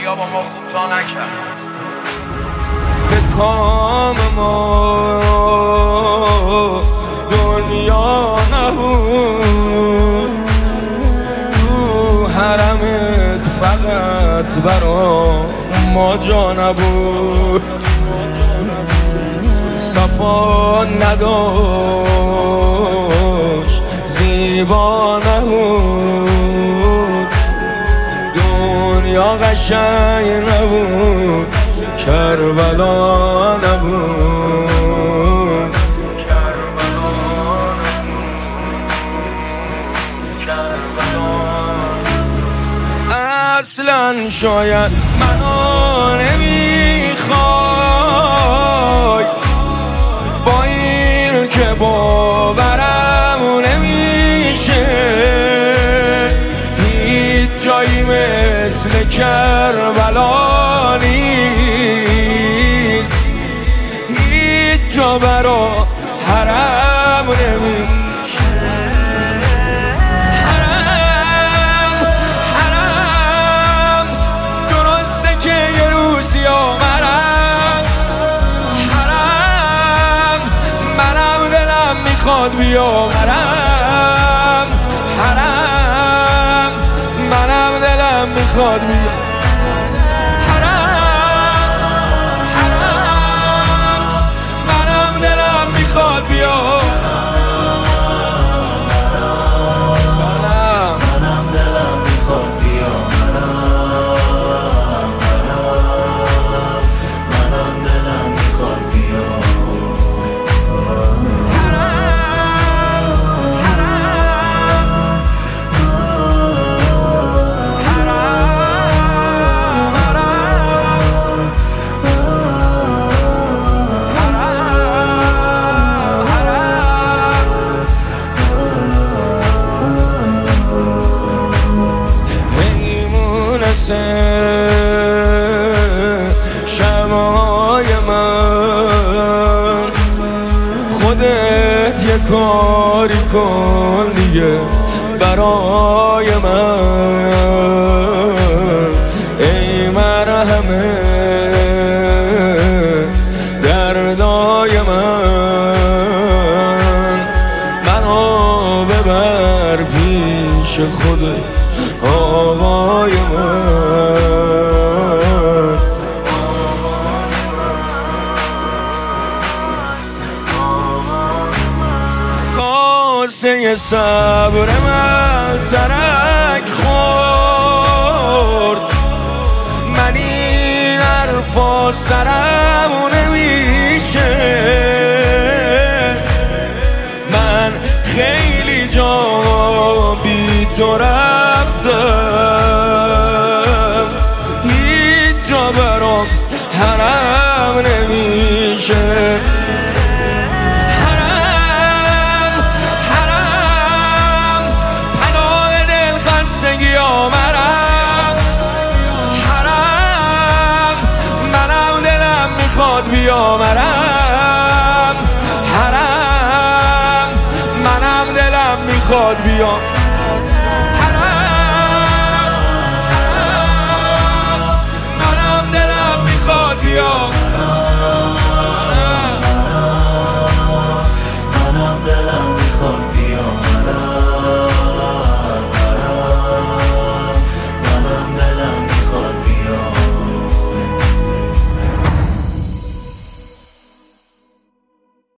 دنیا با ما کوتاه نکرد. به کام ما دنیا نبود، تو حرمت فقط برا ما جا نبود. صفا نداشت زیبا نبود، دنیا قشنگ نبود، کربلا نبود. اصلا شاید منو نمیخوای، با این که باورم نمیشه، هیچ جایی مثل کربلا نیست، هیچ جا برا حرم نمیشه. حرم درسته که یه روزی آمرم، حرم منم دلم میخواد بیامرم، حرم منم دلم میخواد بیامرم. شمعای من خودت یه کاری کن دیگه برای من، ای مرهمه دردای من، منو ببر پیش خودت آقای من. کاسه صبر من ترک خورد، من این حرفا سرم نمیشه، من خیلی جا بی تو رفتم، هیچ جا برام حرم نمیشه. حرم حرم پناه دل خستگی آمرم، حرم منم دلم میخواد بیامرم، حرم منم دلم میخواد بیام.